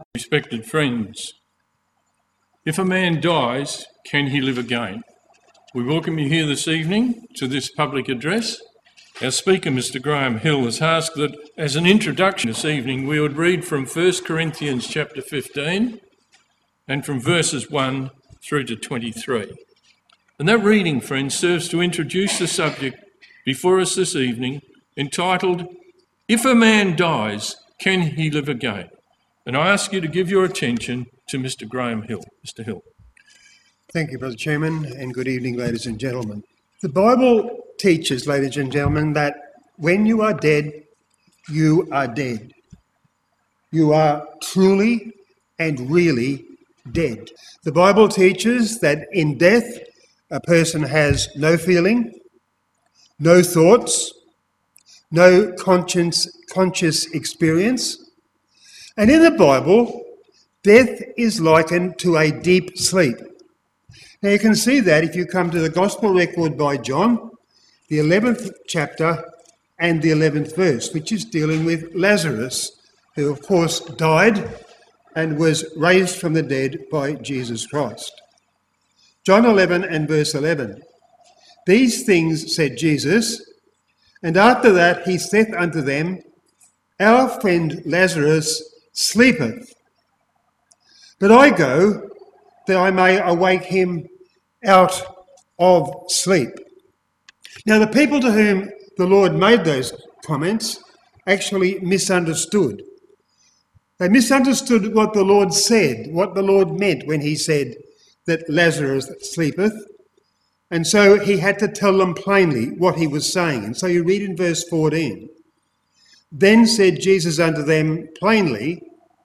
Respected friends, if a man dies, can he live again? We welcome you here this evening to this public address. Our speaker, Mr. Graham Hill, has asked that as an introduction this evening we would read from 1 Corinthians chapter 15 and from verses 1 through to 23. And that reading, friends, serves to introduce the subject before us this evening, entitled, If a Man Dies, Can He Live Again? And I ask you to give your attention to Mr. Graham Hill. Mr. Hill. Thank you, Brother Chairman, and good evening, ladies and gentlemen. The Bible teaches, ladies and gentlemen, that when you are dead, you are dead. You are truly and really dead. The Bible teaches that in death, a person has no feeling, no thoughts, no conscious experience. And in the Bible, death is likened to a deep sleep. Now you can see that if you come to the Gospel record by John, the 11th chapter and the 11th verse, which is dealing with Lazarus, who of course died and was raised from the dead by Jesus Christ. John 11 and verse 11. These things said Jesus, and after that he saith unto them, Our friend Lazarus sleepeth, but I go that I may awake him out of sleep. Now the people to whom the Lord made those comments actually misunderstood. They misunderstood what the Lord said, what the Lord meant when he said that Lazarus sleepeth, and so he had to tell them plainly what he was saying. And so you read in verse 14, Then said Jesus unto them plainly,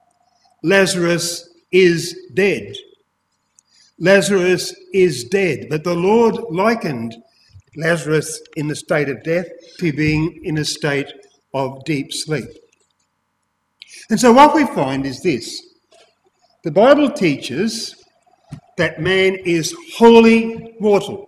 Lazarus is dead. Lazarus is dead. But the Lord likened Lazarus in the state of death to being in a state of deep sleep. And so what we find is this. The Bible teaches that man is wholly mortal,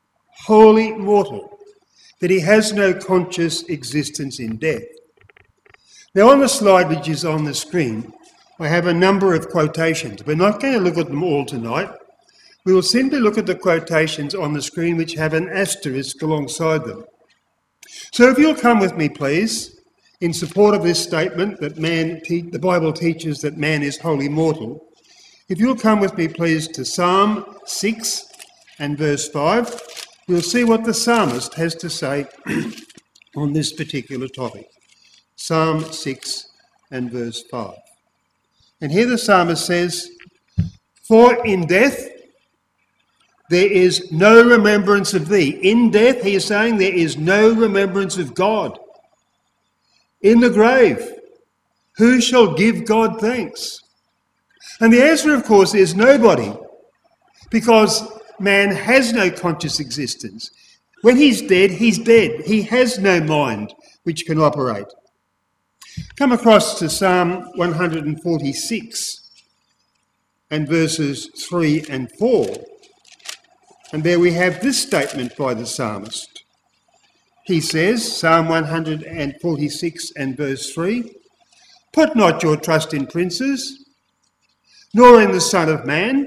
that he has no conscious existence in death. Now on the slide which is on the screen, I have a number of quotations. We're not going to look at them all tonight. We will simply look at the quotations on the screen which have an asterisk alongside them. So if you'll come with me, please, in support of this statement that the Bible teaches that man is wholly mortal, if you'll come with me, please, to Psalm 6 and verse 5, we'll see what the psalmist has to say on this particular topic. Psalm 6 and verse 5. And here the psalmist says, For in death there is no remembrance of thee. In death, he is saying, there is no remembrance of God. In the grave, who shall give God thanks? And the answer, of course, is nobody, because man has no conscious existence. When he's dead, he's dead. He has no mind which can operate. Come across to Psalm 146 and verses 3 and 4. And there we have this statement by the psalmist. He says, Psalm 146 and verse 3, Put not your trust in princes, nor in the Son of Man,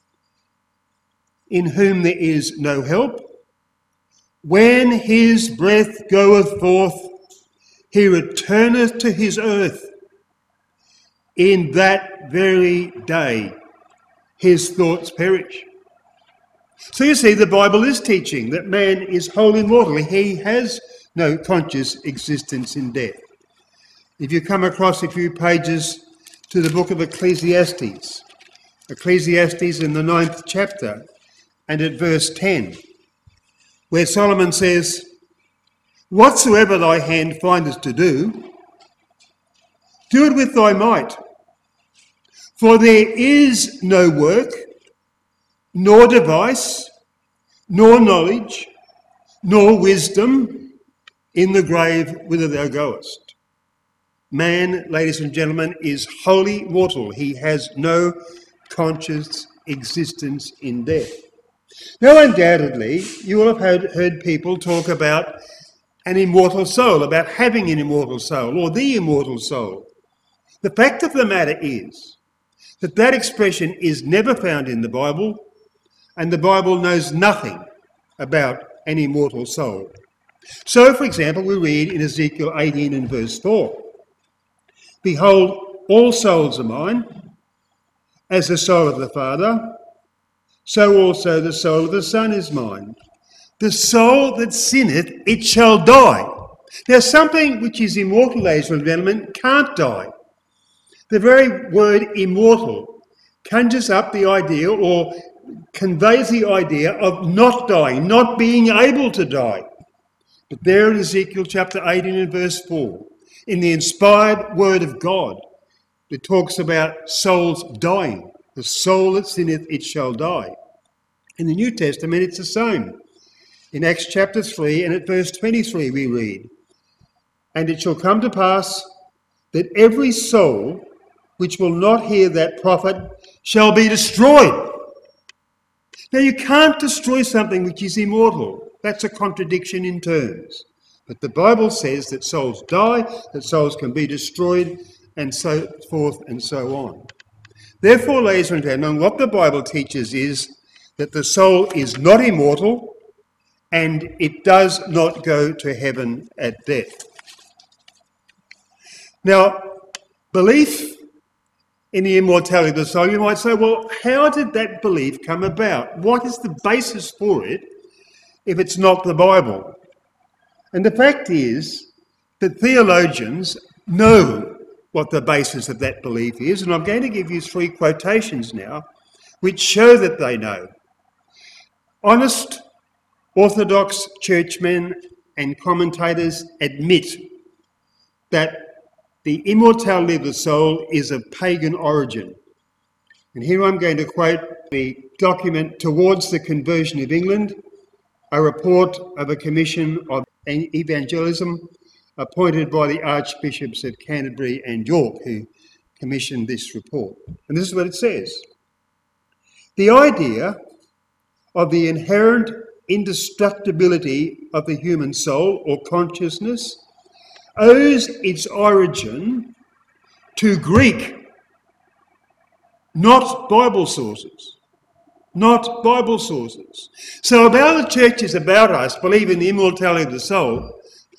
in whom there is no help. When his breath goeth forth, he returneth to his earth. In that very day his thoughts perish. So you see, the Bible is teaching that man is wholly mortal. He has no conscious existence in death. If you come across a few pages to the book of Ecclesiastes in the 9th chapter and at verse 10, where Solomon says, Whatsoever thy hand findeth to do, do it with thy might. For there is no work, nor device, nor knowledge, nor wisdom in the grave whither thou goest. Man, ladies and gentlemen, is wholly mortal. He has no conscious existence in death. Now, undoubtedly, you will have heard people talk about an immortal soul, about having an immortal soul, or the immortal soul. The fact of the matter is That expression is never found in the Bible, and the Bible knows nothing about an immortal soul. So, for example, we read in Ezekiel 18 and verse 4, "Behold, all souls are mine, as the soul of the Father, so also the soul of the Son is mine. The soul that sinneth, it shall die." Now, something which is immortal, ladies and gentlemen, can't die. The very word immortal conjures up the idea or conveys the idea of not dying, not being able to die. But there in Ezekiel chapter 18 and verse 4, in the inspired word of God, it talks about souls dying. The soul that sinneth, it shall die. In the New Testament, it's the same. In Acts chapter 3 and at verse 23 we read, "And it shall come to pass that every soul which will not hear that prophet shall be destroyed." Now, you can't destroy something which is immortal. That's a contradiction in terms. But the Bible says that souls die, that souls can be destroyed, and so forth and so on. Therefore, ladies and gentlemen, what the Bible teaches is that the soul is not immortal and it does not go to heaven at death. Now, belief in the immortality of the soul, you might say, well, how did that belief come about? What is the basis for it if it's not the Bible? And the fact is that theologians know what the basis of that belief is, and I'm going to give you 3 quotations now which show that they know. Honest Orthodox churchmen and commentators admit that the immortality of the soul is of pagan origin. And here I'm going to quote the document Towards the Conversion of England, a report of a commission of evangelism appointed by the Archbishops of Canterbury and York, who commissioned this report. And this is what it says. "The idea of the inherent indestructibility of the human soul or consciousness owes its origin to Greek, not Bible sources. Not Bible sources. So about the churches about us believe in the immortality of the soul,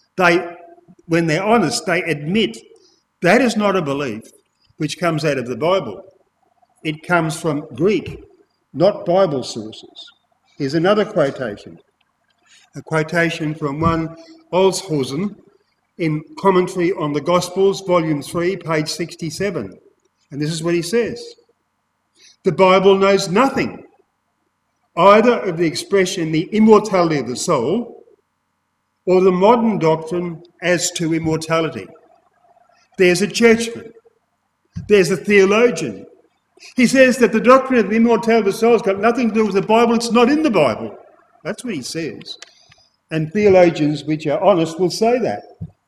when they're honest, they admit that is not a belief which comes out of the Bible. It comes from Greek, not Bible sources. Here's another quotation. A quotation from one Olshausen in Commentary on the Gospels, Volume 3, page 67. And this is what he says. "The Bible knows nothing either of the expression the immortality of the soul or the modern doctrine as to immortality. There's a churchman. There's a theologian. He says that the doctrine of the immortality of the soul has got nothing to do with the Bible. It's not in the Bible." That's what he says. And theologians which are honest will say that.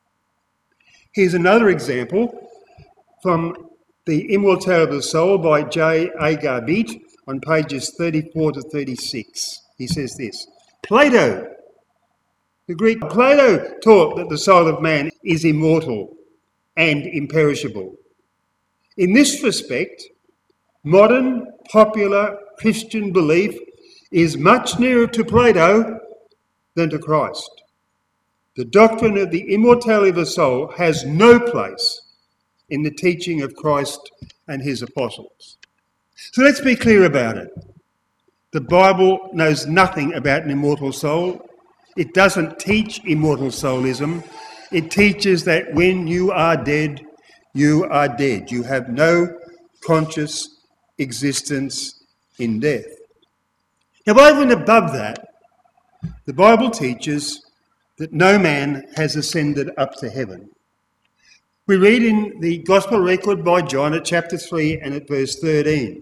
Here's another example from The Immortality of the Soul by J. Agar Beat on pages 34 to 36. He says this: "Plato, the Greek Plato, taught that the soul of man is immortal and imperishable. In this respect, modern popular Christian belief is much nearer to Plato than to Christ. The doctrine of the immortality of the soul has no place in the teaching of Christ and his apostles." So let's be clear about it. The Bible knows nothing about an immortal soul. It doesn't teach immortal soulism. It teaches that when you are dead, you are dead. You have no conscious existence in death. Now, over and above that, the Bible teaches that no man has ascended up to heaven. We read in the Gospel record by John at chapter 3 and at verse 13,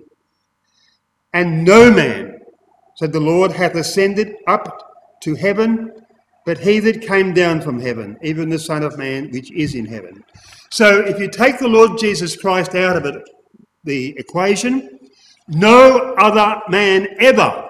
"And no man," said the Lord, "hath ascended up to heaven, but he that came down from heaven, even the Son of Man which is in heaven." So if you take the Lord Jesus Christ out of it, the equation, no other man ever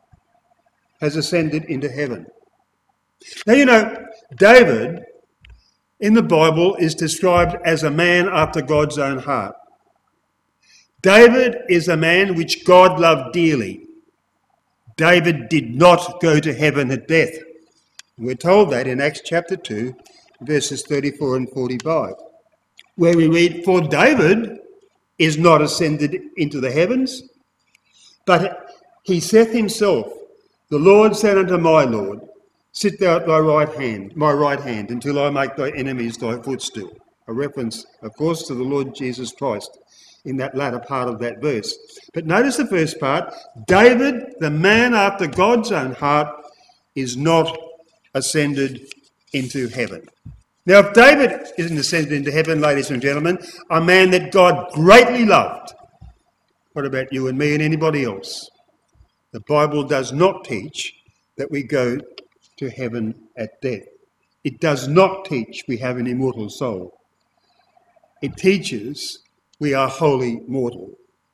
has ascended into heaven. Now, you know, David in the Bible is described as a man after God's own heart. David is a man which God loved dearly. David did not go to heaven at death. We're told that in Acts chapter 2, verses 34 and 45, where we read, "For David is not ascended into the heavens, but he saith himself, the Lord said unto my Lord, sit thou at my right hand, until I make thy enemies thy footstool." A reference, of course, to the Lord Jesus Christ in that latter part of that verse. But notice the first part, David, the man after God's own heart, is not ascended into heaven. Now, if David isn't ascended into heaven, ladies and gentlemen, a man that God greatly loved, what about you and me and anybody else? The Bible does not teach that we go to heaven at death. It does not teach we have an immortal soul. It teaches we are wholly mortal.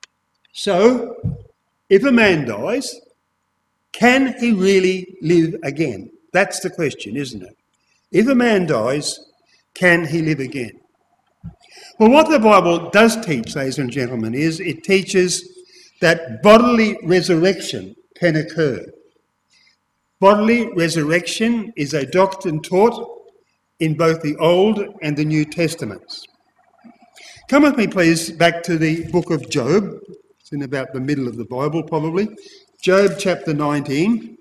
So, if a man dies, can he really live again? That's the question, isn't it? If a man dies, can he live again? Well, what the Bible does teach, ladies and gentlemen, is it teaches that bodily resurrection can occur. Bodily resurrection is a doctrine taught in both the Old and the New Testaments. Come with me, please, back to the book of Job. It's in about the middle of the Bible, probably. Job chapter 19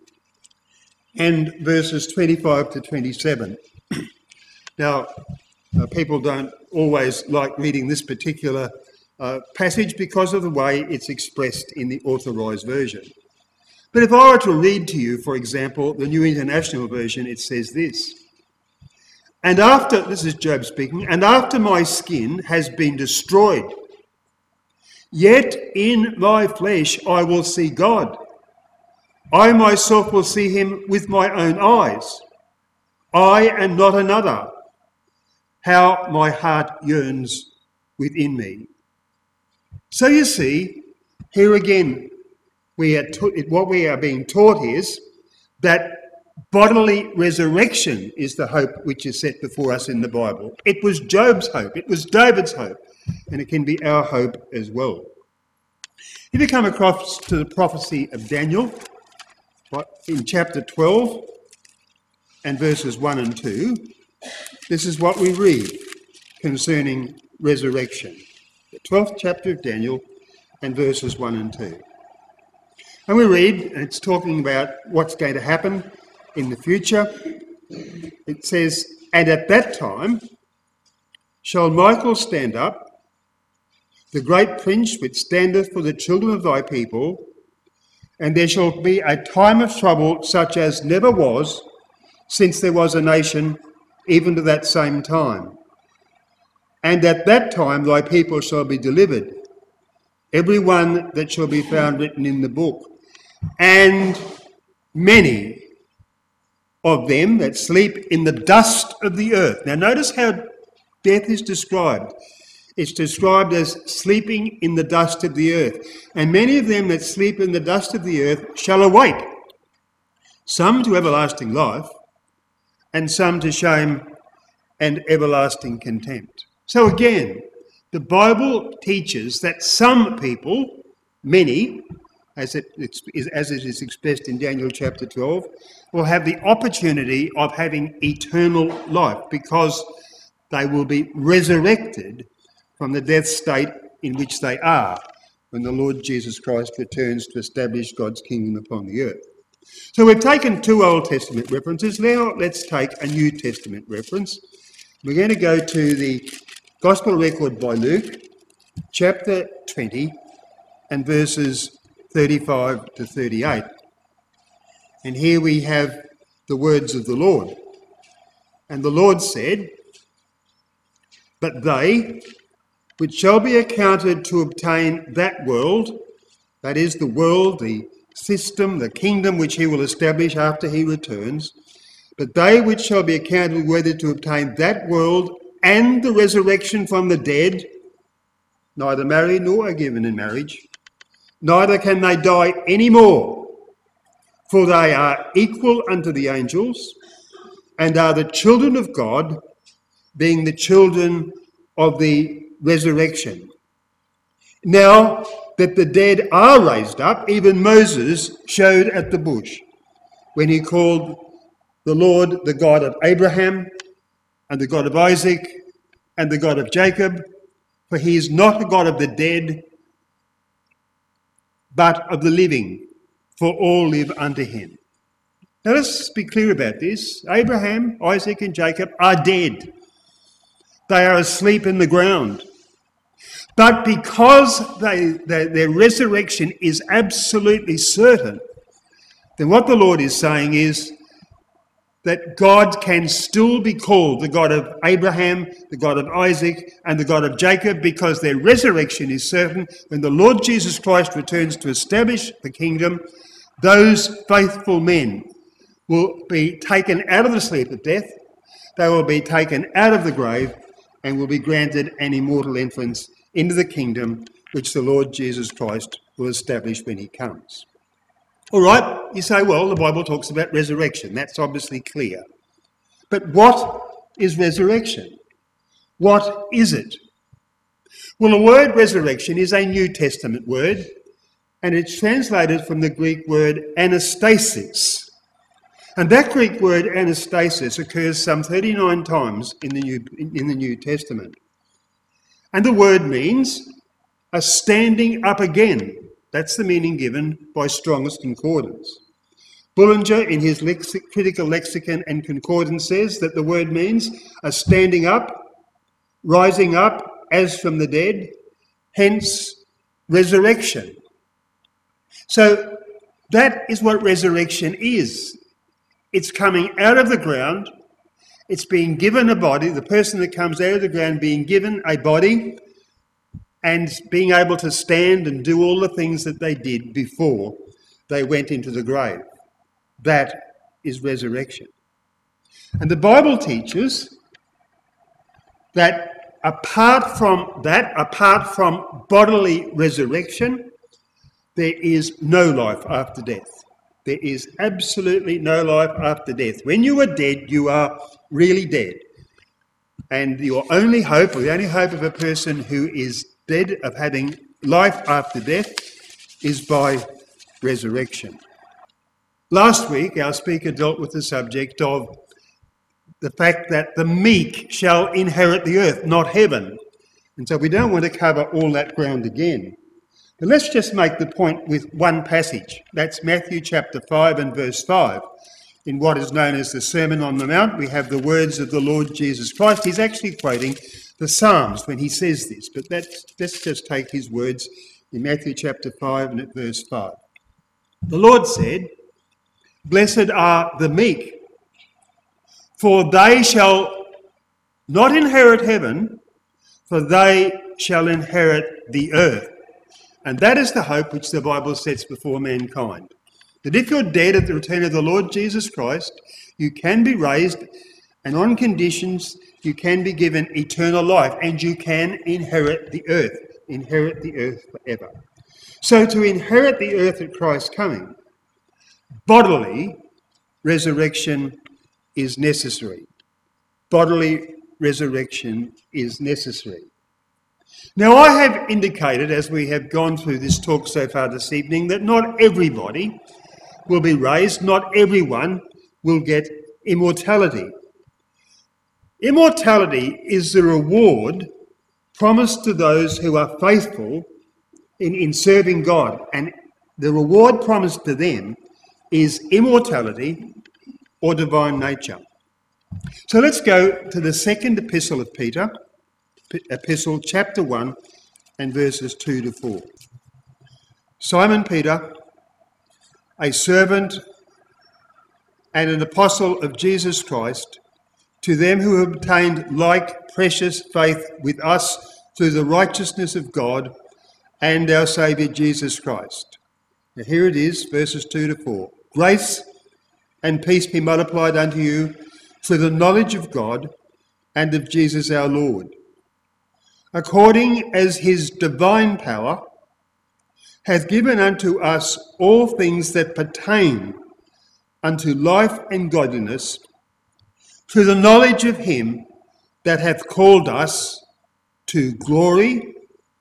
and verses 25 to 27. Now, people don't always like reading this particular passage because of the way it's expressed in the Authorised Version. But if I were to read to you, for example, the New International Version, it says this. "And after," this is Job speaking, "and after my skin has been destroyed, yet in my flesh I will see God. I myself will see him with my own eyes. I and not another. How my heart yearns within me." So you see, here again, what we are being taught is that bodily resurrection is the hope which is set before us in the Bible. It was Job's hope, it was David's hope, and it can be our hope as well. If you come across to the prophecy of Daniel, in chapter 12 and verses 1 and 2, this is what we read concerning resurrection. The 12th chapter of Daniel and verses 1 and 2. And we read, and it's talking about what's going to happen in the future. It says, "And at that time shall Michael stand up, the great prince which standeth for the children of thy people, and there shall be a time of trouble such as never was, since there was a nation, even to that same time. And at that time thy people shall be delivered, every one that shall be found written in the book. And many of them that sleep in the dust of the earth." Now notice how death is described. It's described as sleeping in the dust of the earth. "And many of them that sleep in the dust of the earth shall awake, some to everlasting life, and some to shame and everlasting contempt." So again, the Bible teaches that some people, many, as it is expressed in Daniel chapter 12, will have the opportunity of having eternal life because they will be resurrected from the death state in which they are when the Lord Jesus Christ returns to establish God's kingdom upon the earth. So we've taken two Old Testament references. Now let's take a New Testament reference. We're going to go to the Gospel record by Luke, chapter 20, and verses 35 to 38. And here we have the words of the Lord. "And the Lord said, But they which shall be accounted to obtain that world," that is the world, the system, the kingdom which he will establish after he returns, "but they which shall be accounted worthy to obtain that world and the resurrection from the dead, neither marry nor are given in marriage, neither can they die any more, for they are equal unto the angels, and are the children of God, being the children of the resurrection. Now that the dead are raised up, even Moses showed at the bush when he called the Lord the God of Abraham and the God of Isaac and the God of Jacob, for he is not the God of the dead, but of the living, for all live unto him. Now let's be clear about this. Abraham, Isaac and Jacob are dead. They are asleep in the ground. But because their resurrection is absolutely certain, then what the Lord is saying is that God can still be called the God of Abraham, the God of Isaac, and the God of Jacob, because their resurrection is certain. When the Lord Jesus Christ returns to establish the kingdom, those faithful men will be taken out of the sleep of death, they will be taken out of the grave, and will be granted an immortal entrance into the kingdom which the Lord Jesus Christ will establish when he comes. All right, you say, well, the Bible talks about resurrection. That's obviously clear. But what is resurrection? What is it? Well, the word resurrection is a New Testament word, and it's translated from the Greek word anastasis. And that Greek word anastasis occurs some 39 times in the New Testament. And the word means a standing up again. That's the meaning given by Strong's Concordance. Bullinger, in his critical lexicon and concordance, says that the word means a standing up, rising up as from the dead, hence resurrection. So that is what resurrection is. It's coming out of the ground, it's being given a body, the person that comes out of the ground being given a body and being able to stand and do all the things that they did before they went into the grave. That is resurrection. And the Bible teaches that apart from bodily resurrection, there is no life after death. There is absolutely no life after death. When you are dead, you are really dead. And your only hope, or the only hope of a person who is dead, of having life after death, is by resurrection. Last week, our speaker dealt with the subject of the fact that the meek shall inherit the earth, not heaven. And so we don't want to cover all that ground again. But let's just make the point with one passage. That's Matthew chapter 5 and verse 5. In what is known as the Sermon on the Mount, we have the words of the Lord Jesus Christ. He's actually quoting the Psalms when he says this, but let's just take his words in Matthew chapter 5 and at verse 5. The Lord said, "Blessed are the meek, for they shall not inherit heaven, for they shall inherit the earth." And that is the hope which the Bible sets before mankind. That if you're dead at the return of the Lord Jesus Christ, you can be raised, and on conditions you can be given eternal life, and you can inherit the earth forever. So to inherit the earth at Christ's coming, bodily resurrection is necessary. Bodily resurrection is necessary. Now, I have indicated, as we have gone through this talk so far this evening, that not everybody will be raised, not everyone will get immortality. Immortality is the reward promised to those who are faithful in serving God, and the reward promised to them is immortality or divine nature. So let's go to the second epistle of Peter, epistle chapter 1 and verses 2 to 4. Simon Peter, a servant and an apostle of Jesus Christ, to them who have obtained like precious faith with us through the righteousness of God and our Saviour Jesus Christ. Now here it is, verses 2 to 4. Grace and peace be multiplied unto you through the knowledge of God and of Jesus our Lord, according as his divine power hath given unto us all things that pertain unto life and godliness, through the knowledge of him that hath called us to glory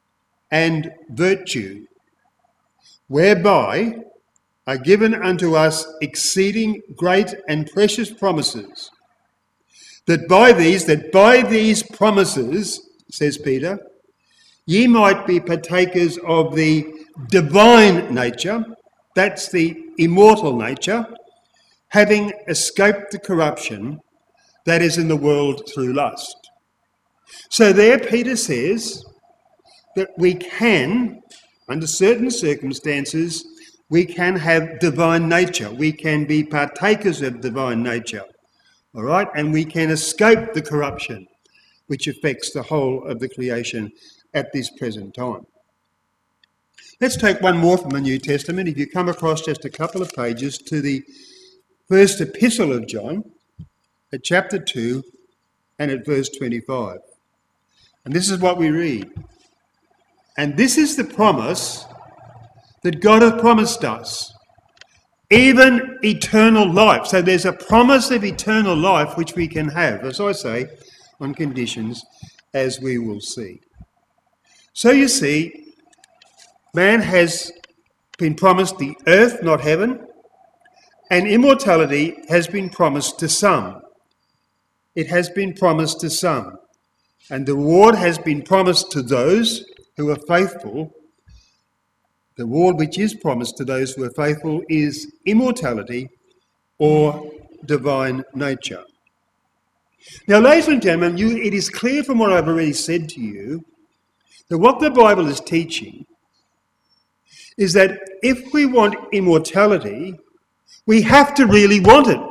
and virtue, whereby are given unto us exceeding great and precious promises, that by these promises, says Peter, ye might be partakers of the divine nature, that's the immortal nature, having escaped the corruption that is in the world through lust. So there Peter says that we can, under certain circumstances, we can have divine nature. We can be partakers of divine nature, all right? And we can escape the corruption which affects the whole of the creation at this present time. Let's take one more from the New Testament. If you come across just a couple of pages to the first epistle of John, at chapter 2 and at verse 25. And this is what we read. And this is the promise that God hath promised us, even eternal life. So there's a promise of eternal life which we can have, as I say, on conditions as we will see. So you see, man has been promised the earth, not heaven, and immortality has been promised to some. It has been promised to some. And the reward has been promised to those who are faithful. The reward which is promised to those who are faithful is immortality or divine nature. Now, ladies and gentlemen, it is clear from what I've already said to you that what the Bible is teaching is that if we want immortality, we have to really want it.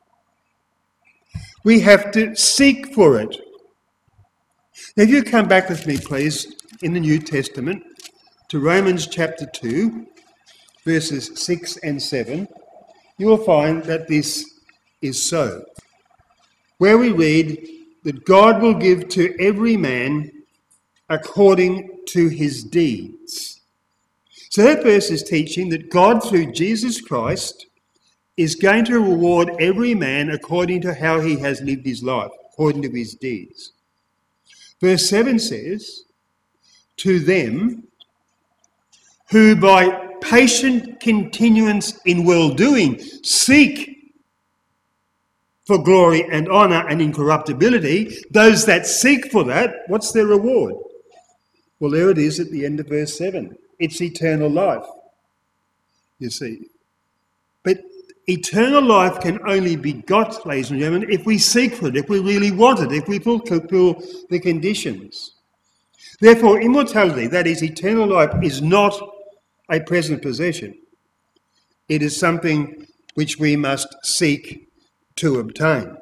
We have to seek for it. Now, if you come back with me, please, in the New Testament, to Romans chapter 2, verses 6 and 7, you will find that this is so. Where we read that God will give to every man according to his deeds. So that verse is teaching that God, through Jesus Christ, is going to reward every man according to how he has lived his life, according to his deeds. Verse 7 says, to them who by patient continuance in well-doing seek for glory and honour and incorruptibility, those that seek for that, what's their reward? Well, there it is at the end of verse 7. It's eternal life, you see. But eternal life can only be got, ladies and gentlemen, if we seek for it, if we really want it, if we fulfill the conditions. Therefore, immortality, that is eternal life, is not a present possession. It is something which we must seek to obtain.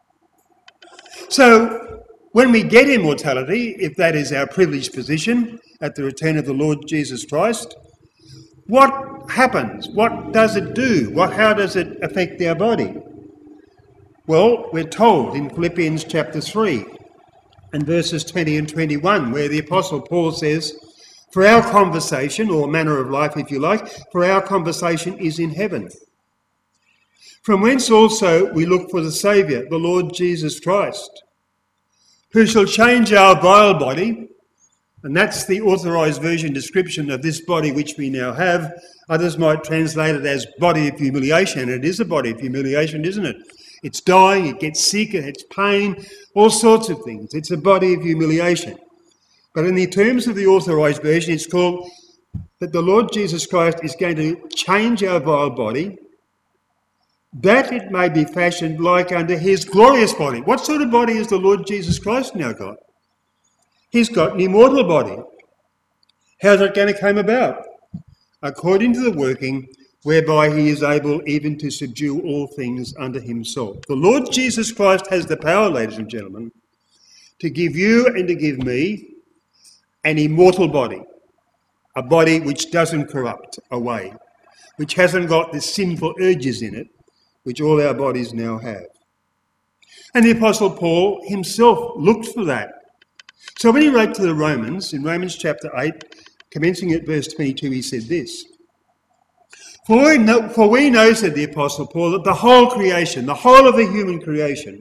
So, when we get immortality, if that is our privileged position at the return of the Lord Jesus Christ, what happens? What does it do? How does it affect our body? Well, we're told in Philippians chapter 3 and verses 20 and 21, where the Apostle Paul says, for our conversation, or manner of life if you like, for our conversation is in heaven, from whence also we look for the Saviour, the Lord Jesus Christ, who shall change our vile body, and that's the authorised version description of this body which we now have. Others might translate it as body of humiliation, and it is a body of humiliation, isn't it? It's dying, it gets sick, it has pain, all sorts of things. It's a body of humiliation. But in the terms of the authorised version, it's called that the Lord Jesus Christ is going to change our vile body, that it may be fashioned like unto his glorious body. What sort of body has the Lord Jesus Christ now got? He's got an immortal body. How's that going to come about? According to the working whereby he is able even to subdue all things unto himself. The Lord Jesus Christ has the power, ladies and gentlemen, to give you and to give me an immortal body, a body which doesn't corrupt away, which hasn't got the sinful urges in it, which all our bodies now have. And the Apostle Paul himself looked for that. So when he wrote to the Romans, in Romans chapter 8, commencing at verse 22, he said this, For we know, said the Apostle Paul, that the whole creation, the whole of the human creation,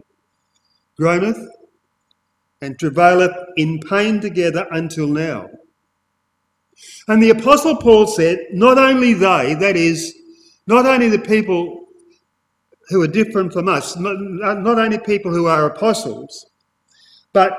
groaneth and travaileth in pain together until now. And the Apostle Paul said, not only they, that is, not only the people who are different from us, not only people who are apostles, but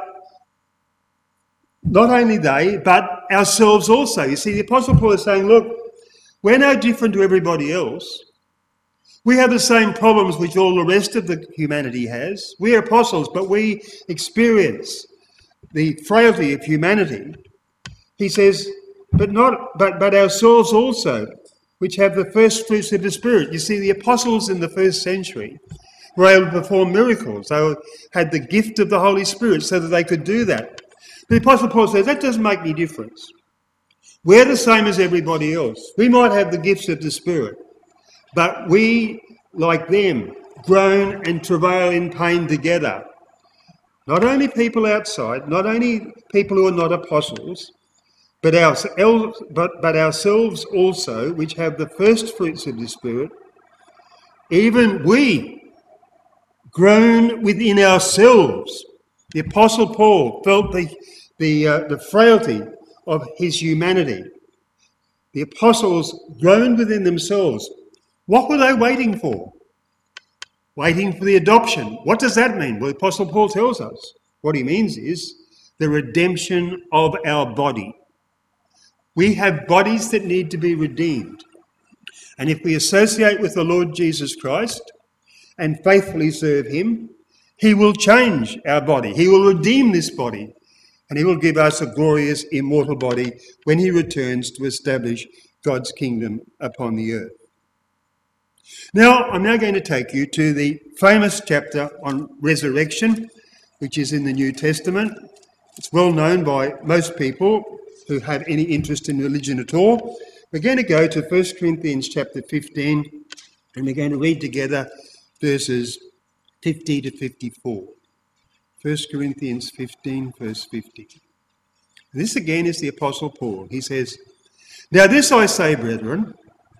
not only they, but ourselves also. You see, the Apostle Paul is saying, look, we're no different to everybody else. We have the same problems which all the rest of the humanity has. We are apostles, but we experience the frailty of humanity. He says, but ourselves also, which have the first fruits of the Spirit. You see, the apostles in the first century were able to perform miracles. They had the gift of the Holy Spirit so that they could do that. The Apostle Paul says that doesn't make any difference. We're the same as everybody else. We might have the gifts of the Spirit, but we, like them, groan and travail in pain together. Not only people outside, not only people who are not apostles, but ourselves also, which have the first fruits of the Spirit, even we groan within ourselves. The Apostle Paul felt the frailty of his humanity. The apostles groaned within themselves. What were they waiting for? Waiting for the adoption. What does that mean? Well, the Apostle Paul tells us. What he means is the redemption of our body. We have bodies that need to be redeemed. And if we associate with the Lord Jesus Christ and faithfully serve him, he will change our body. He will redeem this body. And he will give us a glorious immortal body when he returns to establish God's kingdom upon the earth. Now, I'm now going to take you to the famous chapter on resurrection, which is in the New Testament. It's well known by most people who have any interest in religion at all. We're going to go to 1 Corinthians chapter 15, and we're going to read together verses 50 to 54. 1 Corinthians 15, verse 50. This again is the Apostle Paul. He says, "Now this I say, brethren,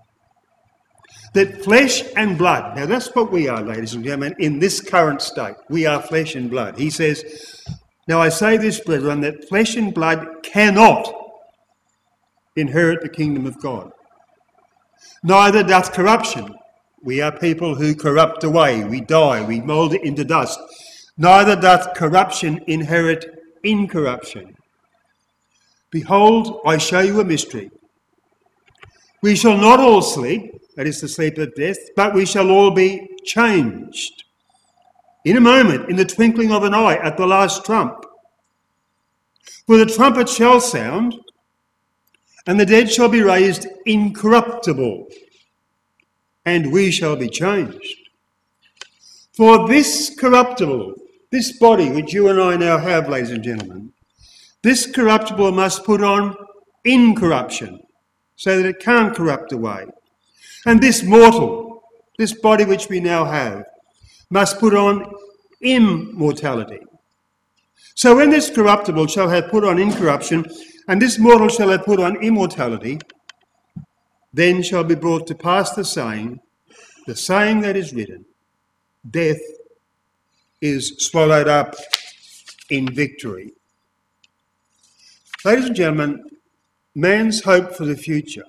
that flesh and blood," now that's what we are, ladies and gentlemen, in this current state. We are flesh and blood. He says, "Now I say this, brethren, that flesh and blood cannot inherit the kingdom of God. Neither doth corruption." We are people who corrupt away. We die. We mould into dust. "Neither doth corruption inherit incorruption. Behold, I show you a mystery. We shall not all sleep," that is the sleep of death, "but we shall all be changed. In a moment, in the twinkling of an eye, at the last trump. For the trumpet shall sound, and the dead shall be raised incorruptible, and we shall be changed. For this corruptible, this body which you and I now have, ladies and gentlemen, this corruptible must put on incorruption, so that it can't corrupt away. And this mortal, this body which we now have, must put on immortality. So when this corruptible shall have put on incorruption, and this mortal shall have put on immortality, then shall be brought to pass the saying that is written, death is swallowed up in victory." Ladies and gentlemen, man's hope for the future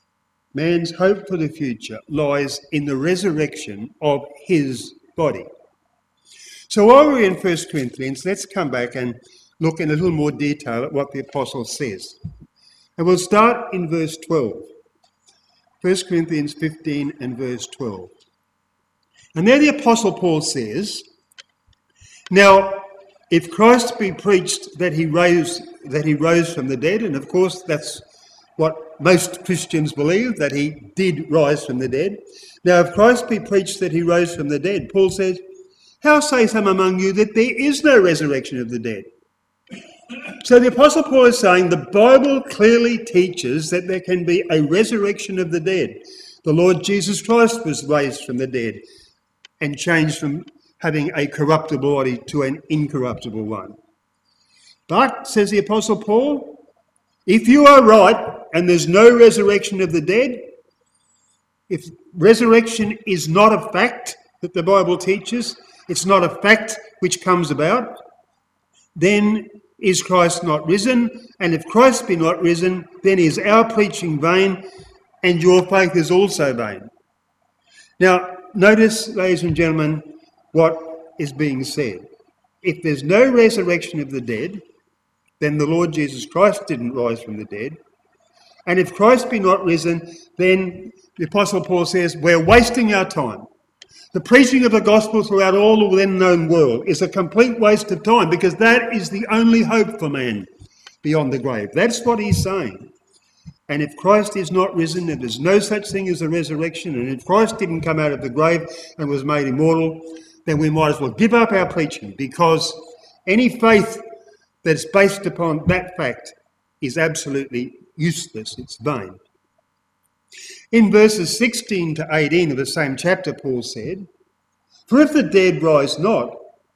lies in the resurrection of his body. So while we're in 1 Corinthians, let's come back and look in a little more detail at what the apostle says. And we'll start in verse 12. 1 Corinthians 15 and verse 12. And there the Apostle Paul says, "Now, if Christ be preached that he rose from the dead," and of course that's what most Christians believe, that he did rise from the dead. "Now, if Christ be preached that he rose from the dead," Paul says, "how say some among you that there is no resurrection of the dead?" So the Apostle Paul is saying the Bible clearly teaches that there can be a resurrection of the dead. The Lord Jesus Christ was raised from the dead and changed from having a corruptible body to an incorruptible one. But, says the Apostle Paul, if you are right and there's no resurrection of the dead, if resurrection is not a fact that the Bible teaches, it's not a fact which comes about, then is Christ not risen? And if Christ be not risen, then is our preaching vain, and your faith is also vain. Now, notice, ladies and gentlemen, what is being said. If there's no resurrection of the dead, then the Lord Jesus Christ didn't rise from the dead. And if Christ be not risen, then the Apostle Paul says, we're wasting our time. The preaching of the gospel throughout all the then known world is a complete waste of time, because that is the only hope for man beyond the grave. That's what he's saying. And if Christ is not risen, and there's no such thing as a resurrection, and if Christ didn't come out of the grave and was made immortal, then we might as well give up our preaching, because any faith that's based upon that fact is absolutely useless. It's vain. In verses 16 to 18 of the same chapter, Paul said, "For if the dead rise not,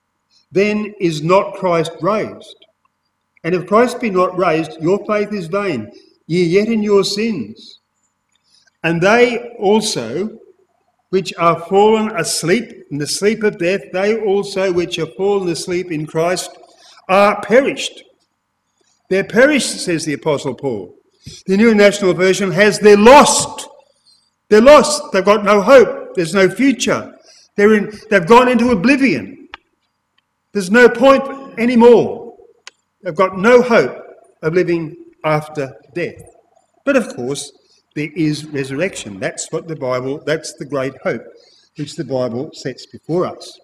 then is not Christ raised. And if Christ be not raised, your faith is vain, ye yet in your sins. And they also which are fallen asleep in the sleep of death, they also which are fallen asleep in Christ are perished." They're perished, says the Apostle Paul. The New National Version has they're lost. They're lost. They've got no hope. There's no future. They've gone into oblivion. There's no point anymore. They've got no hope of living after death. But of course, there is resurrection. That's the great hope which the Bible sets before us.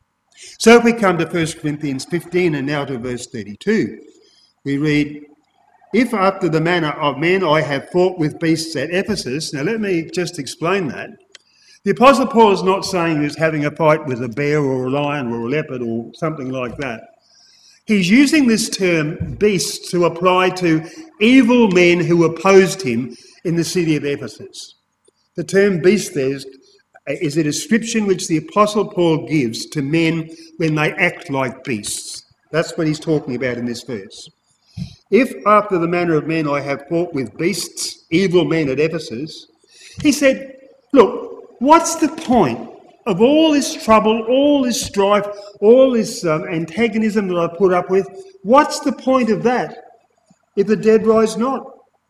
So if we come to 1 Corinthians 15 and now to verse 32, we read, "If after the manner of men I have fought with beasts at Ephesus." Now let me just explain that. The Apostle Paul is not saying he was having a fight with a bear or a lion or a leopard or something like that. He's using this term beasts to apply to evil men who opposed him in the city of Ephesus. The term beast there is a description which the Apostle Paul gives to men when they act like beasts. That's what he's talking about in this verse. "If after the manner of men I have fought with beasts, evil men at Ephesus," he said, look, what's the point of all this trouble, all this strife, all this antagonism that I've put up with? What's the point of that if the dead rise not?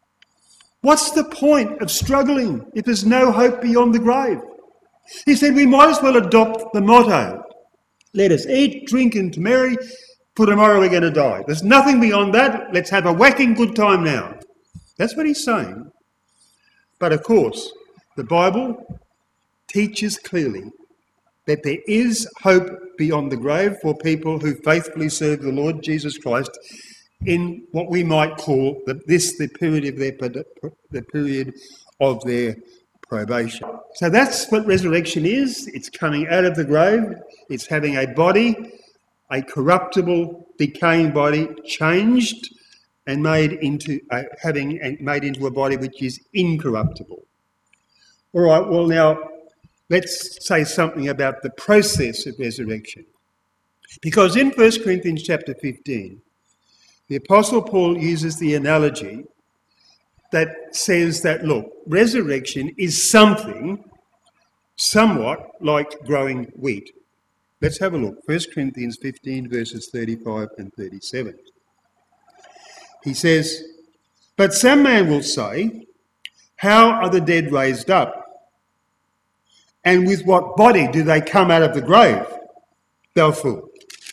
What's the point of struggling if there's no hope beyond the grave? He said we might as well adopt the motto, "Let us eat, drink and be merry, for tomorrow we're going to die. There's nothing beyond that. Let's have a whacking good time now." That's what he's saying. But of course, the Bible teaches clearly that there is hope beyond the grave for people who faithfully serve the Lord Jesus Christ in what we might call the period of their probation. So that's what resurrection is. It's coming out of the grave. It's having a body, a corruptible, decaying body, changed and made into a body which is incorruptible. All right, well now, let's say something about the process of resurrection. Because in 1 Corinthians chapter 15, the Apostle Paul uses the analogy that says that, look, resurrection is something somewhat like growing wheat. Let's have a look. 1 Corinthians 15, verses 35 and 37. He says, "But some man will say, how are the dead raised up? And with what body do they come out of the grave? Thou fool.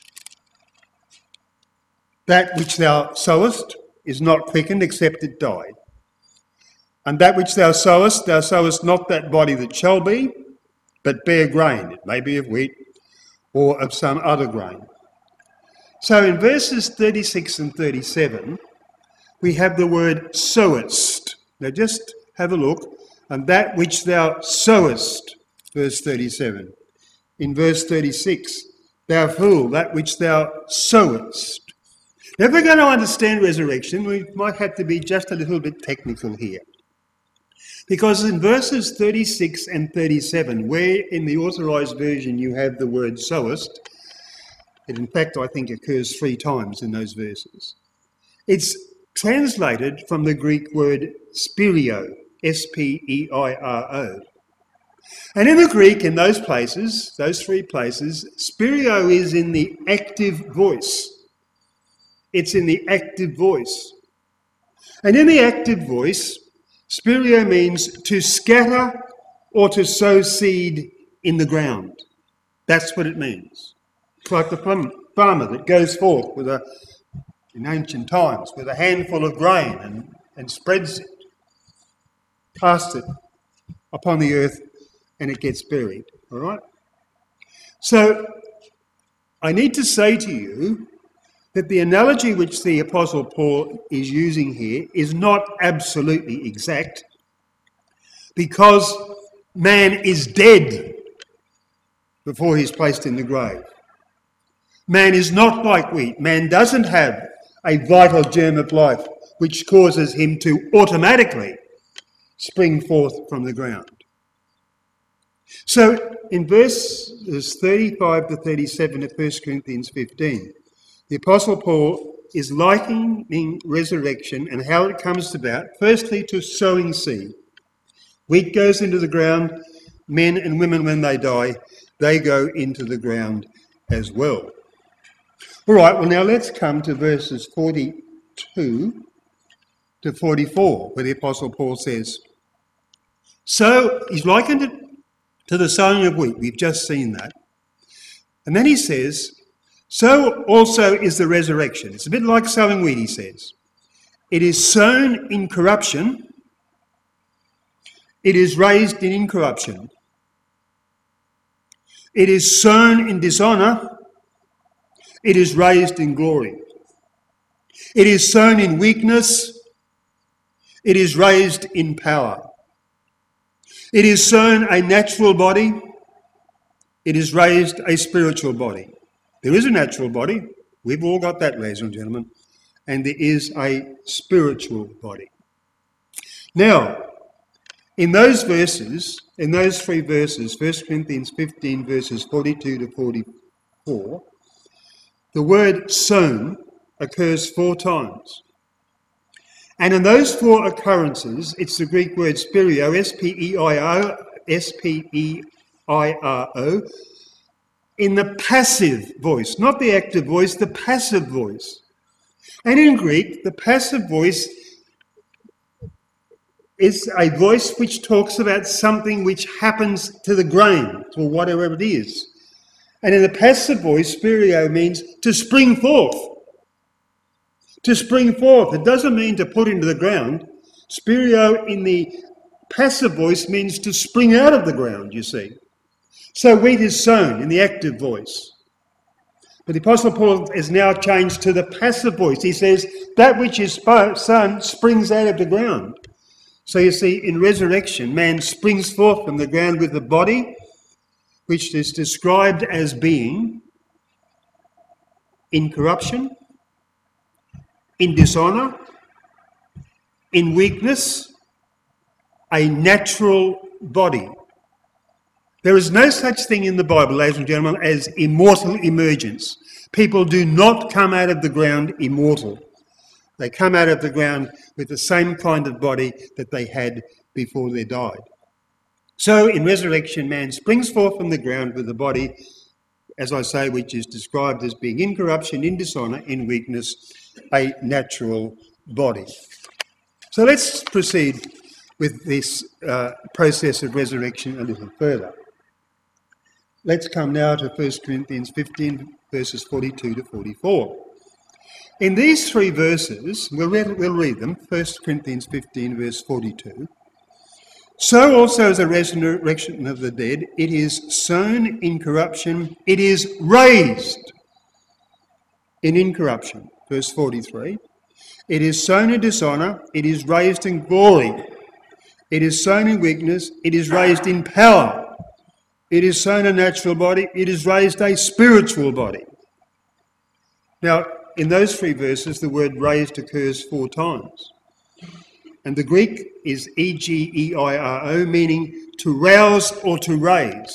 That which thou sowest is not quickened except it died. And that which thou sowest not that body that shall be, but bare grain. It may be of wheat or of some other grain." So in verses 36 and 37, we have the word sowest. Now just have a look. "And that which thou sowest," verse 37. In verse 36, "Thou fool, that which thou sowest." Now, if we're going to understand resurrection, we might have to be just a little bit technical here. Because in verses 36 and 37, where in the Authorised Version you have the word sowest, it in fact I think occurs 3 times in those verses, it's translated from the Greek word spirio, S-P-E-I-R-O. And in the Greek, in those places, those 3 places, spirio is in the active voice. It's in the active voice. And in the active voice, spirio means to scatter or to sow seed in the ground. That's what it means. It's like the farmer that goes forth in ancient times with a handful of grain and spreads it, casts it upon the earth, and it gets buried. All right? So I need to say to you that the analogy which the Apostle Paul is using here is not absolutely exact, because man is dead before he's placed in the grave. Man is not like wheat. Man doesn't have a vital germ of life which causes him to automatically spring forth from the ground. So in verses 35 to 37 of 1 Corinthians 15, the Apostle Paul is likening resurrection and how it comes about, firstly, to sowing seed. Wheat goes into the ground. Men and women, when they die, they go into the ground as well. All right, well, now let's come to verses 42 to 44, where the Apostle Paul says, so he's likened it to the sowing of wheat. We've just seen that. And then he says, so also is the resurrection. It's a bit like sowing wheat, he says. It is sown in corruption. It is raised in incorruption. It is sown in dishonour. It is raised in glory. It is sown in weakness. It is raised in power. It is sown a natural body. It is raised a spiritual body. There is a natural body. We've all got that, ladies and gentlemen. And there is a spiritual body. Now, in those verses, in those three verses, 1 Corinthians 15, verses 42 to 44, the word sown occurs 4 times. And in those 4 occurrences, it's the Greek word spirio, S-P-E-I-R-O, in the passive voice, not the active voice, the passive voice. And in Greek, the passive voice is a voice which talks about something which happens to the grain, or whatever it is. And in the passive voice, spirio means to spring forth. To spring forth. It doesn't mean to put into the ground. Spirio in the passive voice means to spring out of the ground, you see. So wheat is sown in the active voice. But the Apostle Paul has now changed to the passive voice. He says, that which is sown springs out of the ground. So you see, in resurrection, man springs forth from the ground with a body which is described as being in corruption, in dishonour, in weakness, a natural body. There is no such thing in the Bible, ladies and gentlemen, as immortal emergence. People do not come out of the ground immortal. They come out of the ground with the same kind of body that they had before they died. So in resurrection, man springs forth from the ground with a body, as I say, which is described as being in corruption, in dishonour, in weakness, a natural body. So let's proceed with this process of resurrection a little further. Let's come now to 1 Corinthians 15, verses 42 to 44. In these 3 verses, we'll read them, 1 Corinthians 15, verse 42. So also is the resurrection of the dead. It is sown in corruption. It is raised in incorruption. Verse 43. It is sown in dishonour. It is raised in glory. It is sown in weakness. It is raised in power. It is sown a natural body. It is raised a spiritual body. Now, in those 3 verses, the word raised occurs 4 times. And the Greek is E-G-E-I-R-O, meaning to rouse or to raise.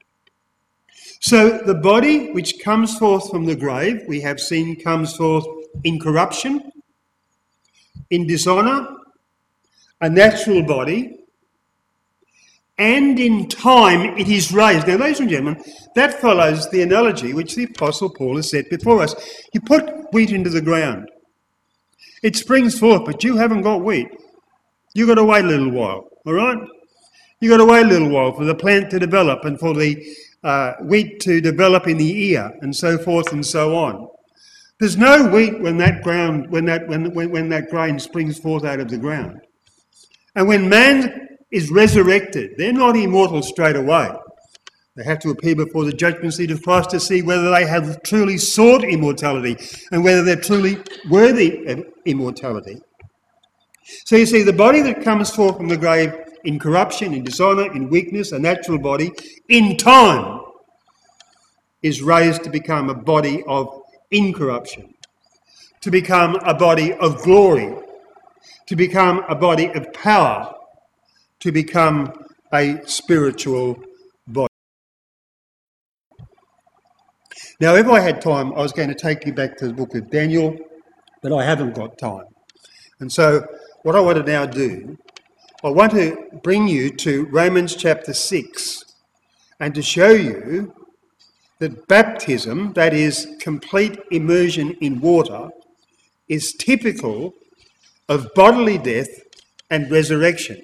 So the body which comes forth from the grave, we have seen, comes forth in corruption, in dishonour, a natural body, and in time it is raised. Now, ladies and gentlemen, that follows the analogy which the Apostle Paul has set before us. You put wheat into the ground. It springs forth, but you haven't got wheat. You've got to wait a little while, all right? You've got to wait a little while for the plant to develop and for the wheat to develop in the ear and so forth and so on. There's no wheat when that grain springs forth out of the ground. And when man is resurrected, they're not immortal straight away. They have to appear before the judgment seat of Christ to see whether they have truly sought immortality and whether they're truly worthy of immortality. So you see, the body that comes forth from the grave in corruption, in dishonour, in weakness, a natural body, in time is raised to become a body of incorruption, to become a body of glory, to become a body of power, to become a spiritual body. Now, if I had time, I was going to take you back to the book of Daniel, but I haven't got time. And so what I want to now do, I want to bring you to Romans chapter 6 and to show you that baptism, that is complete immersion in water, is typical of bodily death and resurrection.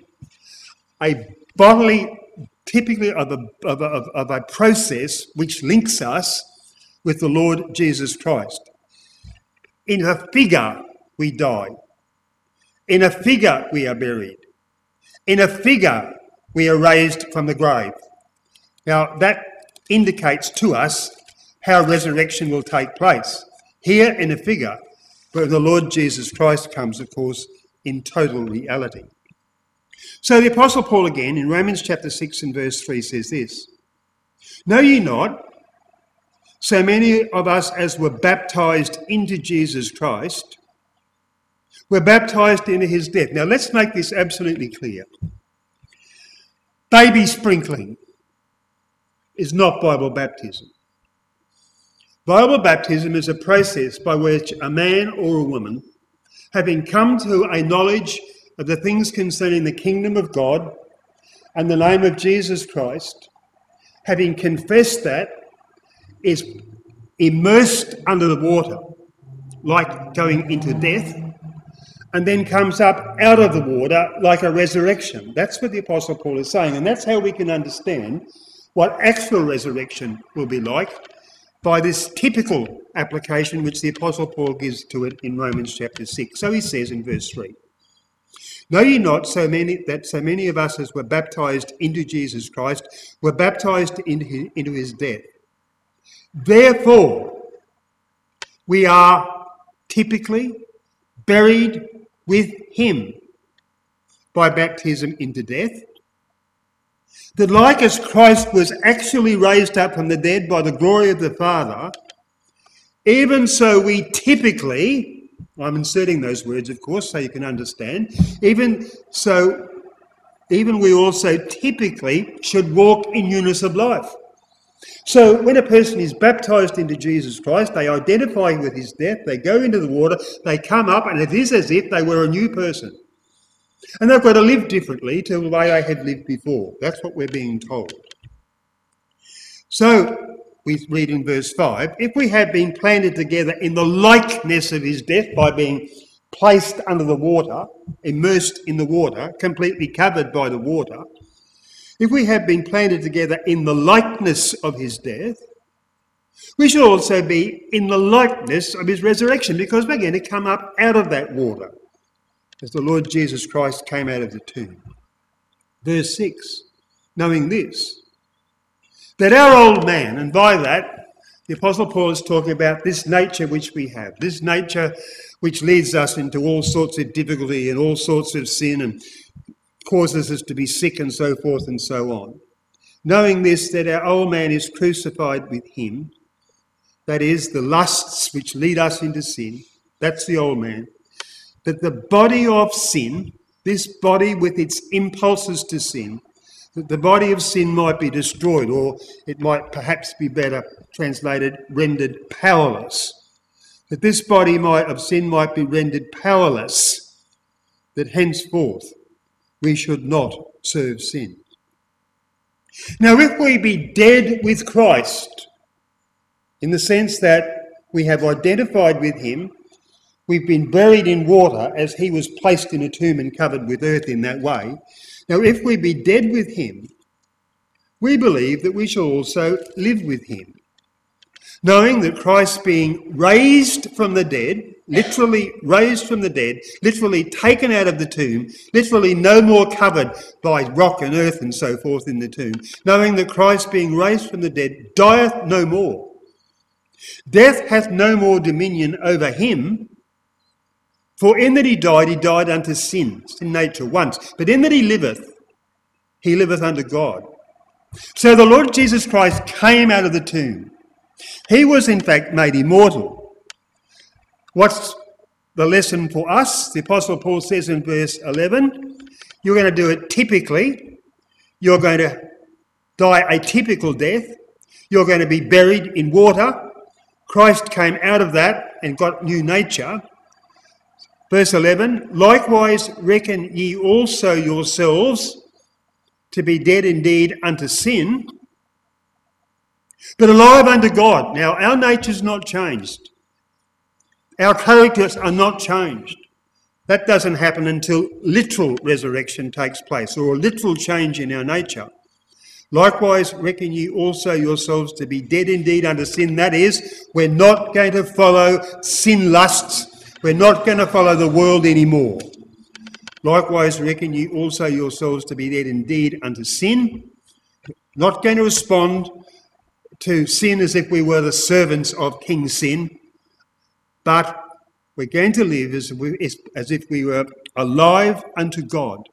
Typically of a process which links us with the Lord Jesus Christ. In a figure, we die. In a figure, we are buried. In a figure, we are raised from the grave. Now, that indicates to us how resurrection will take place. Here in a figure, but the Lord Jesus Christ comes, of course, in total reality. So the Apostle Paul again, in Romans chapter 6 and verse 3 says this, "Know ye not, so many of us as were baptised into Jesus Christ, were baptised into his death." Now let's make this absolutely clear. Baby sprinkling is not Bible baptism. Bible baptism is a process by which a man or a woman, having come to a knowledge of the things concerning the kingdom of God and the name of Jesus Christ, having confessed that, is immersed under the water, like going into death, and then comes up out of the water like a resurrection. That's what the Apostle Paul is saying, and that's how we can understand what actual resurrection will be like by this typical application which the Apostle Paul gives to it in Romans chapter 6. So he says in verse 3, "Know ye not so many of us as were baptised into Jesus Christ were baptised into his death? Therefore, we are typically buried with him by baptism into death, that like as Christ was actually raised up from the dead by the glory of the Father, even so we typically," I'm inserting those words, of course, so you can understand, even we also typically should walk in newness of life. So when a person is baptised into Jesus Christ, they identify with his death, they go into the water, they come up, and it is as if they were a new person. And they've got to live differently to the way they had lived before. That's what we're being told. So we read in verse 5, "If we have been planted together in the likeness of his death," by being placed under the water, immersed in the water, completely covered by the water, "if we have been planted together in the likeness of his death, we shall also be in the likeness of his resurrection," because we're going to come up out of that water as the Lord Jesus Christ came out of the tomb. Verse 6, "Knowing this, that our old man," and by that the Apostle Paul is talking about this nature which we have, this nature which leads us into all sorts of difficulty and all sorts of sin and causes us to be sick and so forth and so on. "Knowing this, that our old man is crucified with him," that is, the lusts which lead us into sin, that's the old man, "that the body of sin," this body with its impulses to sin, that the body of sin might be destroyed, or it might perhaps be better translated, rendered powerless. That this body of sin might be rendered powerless, that henceforth we should not serve sin. Now, if we be dead with Christ, in the sense that we have identified with him, we've been buried in water as he was placed in a tomb and covered with earth in that way. Now, if we be dead with him, we believe that we shall also live with him, knowing that Christ being raised from the dead, literally raised from the dead, literally taken out of the tomb, literally no more covered by rock and earth and so forth in the tomb, knowing that Christ being raised from the dead dieth no more. Death hath no more dominion over him, for in that he died unto sin nature once, but in that he liveth unto God. So the Lord Jesus Christ came out of the tomb. He was in fact made immortal. What's the lesson for us? The Apostle Paul says in verse 11, you're going to do it typically. You're going to die a typical death. You're going to be buried in water. Christ came out of that and got new nature. Verse 11, likewise reckon ye also yourselves to be dead indeed unto sin, but alive unto God. Now, our nature's not changed. Our characters are not changed. That doesn't happen until literal resurrection takes place, or a literal change in our nature. Likewise, reckon ye also yourselves to be dead indeed unto sin. That is, we're not going to follow sin lusts. We're not going to follow the world anymore. Likewise, reckon ye also yourselves to be dead indeed unto sin. Not going to respond to sin as if we were the servants of King Sin, but we're going to live as if we were alive unto God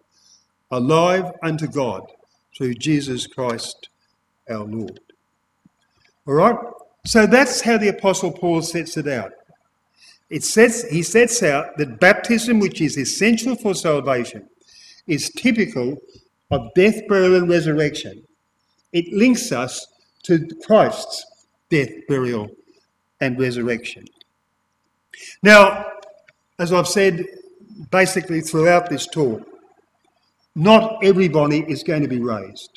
through Jesus Christ our Lord. All right? So that's how the Apostle Paul sets it out. He sets out that baptism, which is essential for salvation, is typical of death, burial and resurrection. It links us to Christ's death, burial and resurrection. Now, as I've said basically throughout this talk, not everybody is going to be raised.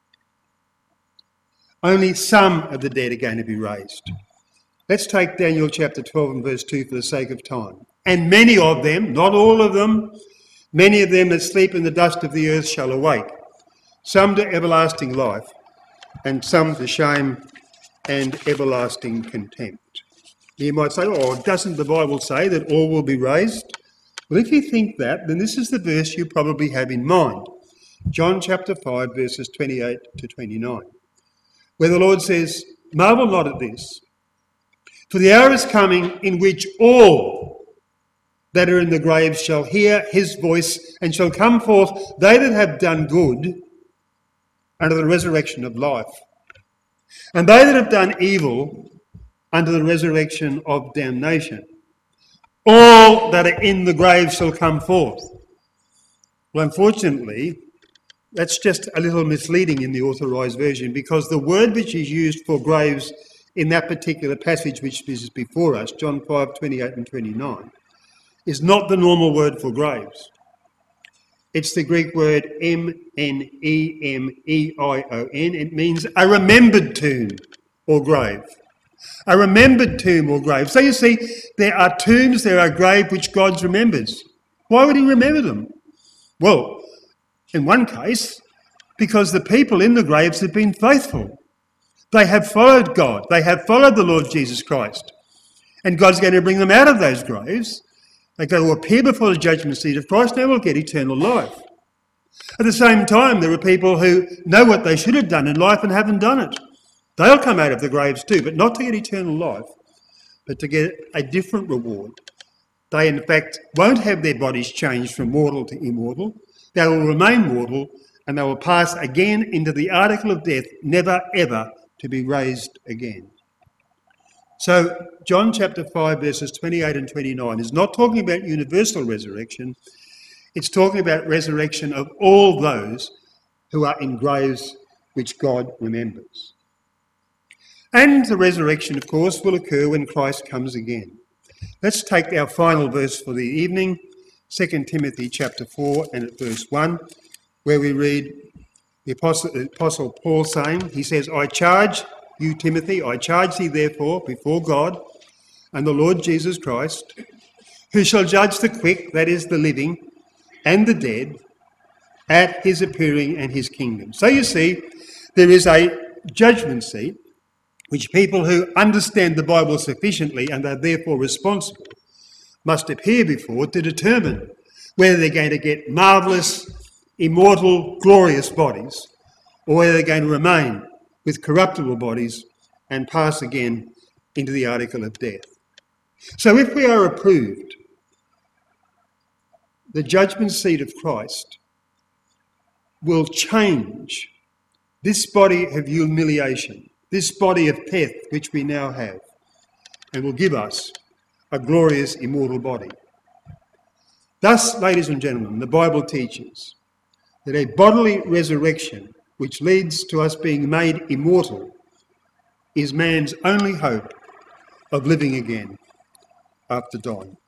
Only some of the dead are going to be raised. Let's take Daniel chapter 12 and verse 2 for the sake of time. And many of them, not all of them, many of them that sleep in the dust of the earth shall awake, some to everlasting life, and some to shame and everlasting contempt. You might say, oh, doesn't the Bible say that all will be raised? Well, if you think that, then this is the verse you probably have in mind. John chapter 5, verses 28 to 29, where the Lord says, marvel not at this, for the hour is coming in which all that are in the graves shall hear his voice, and shall come forth, they that have done good, unto the resurrection of life, and they that have done evil, unto the resurrection of damnation. All that are in the grave shall come forth. Well, unfortunately, that's just a little misleading in the Authorised Version, because the word which is used for graves in that particular passage which is before us, John 5, 28 and 29, is not the normal word for graves. It's the Greek word M-N-E-M-E-I-O-N. It means a remembered tomb or grave. A remembered tomb or grave. So you see, there are tombs, there are graves which God remembers. Why would he remember them? Well, in one case, because the people in the graves have been faithful. They have followed God. They have followed the Lord Jesus Christ. And God's going to bring them out of those graves. They're going to appear before the judgment seat of Christ and they will get eternal life. At the same time, there are people who know what they should have done in life and haven't done it. They'll come out of the graves too, but not to get eternal life, but to get a different reward. They, in fact, won't have their bodies changed from mortal to immortal. They will remain mortal and they will pass again into the article of death, never ever to be raised again. So John chapter 5 verses 28 and 29 is not talking about universal resurrection. It's talking about resurrection of all those who are in graves which God remembers. And the resurrection, of course, will occur when Christ comes again. Let's take our final verse for the evening, 2 Timothy chapter 4 and at verse 1, where we read, The Apostle Paul saying, he says, I charge you, Timothy, I charge thee therefore before God and the Lord Jesus Christ, who shall judge the quick, that is the living, and the dead, at his appearing and his kingdom. So you see, there is a judgment seat which people who understand the Bible sufficiently and are therefore responsible must appear before to determine whether they're going to get marvellous, immortal, glorious bodies, or whether they're going to remain with corruptible bodies and pass again into the article of death. So if we are approved, the judgment seat of Christ will change this body of humiliation, this body of death which we now have, and will give us a glorious immortal body. Thus, ladies and gentlemen, the Bible teaches that a bodily resurrection which leads to us being made immortal is man's only hope of living again after dying.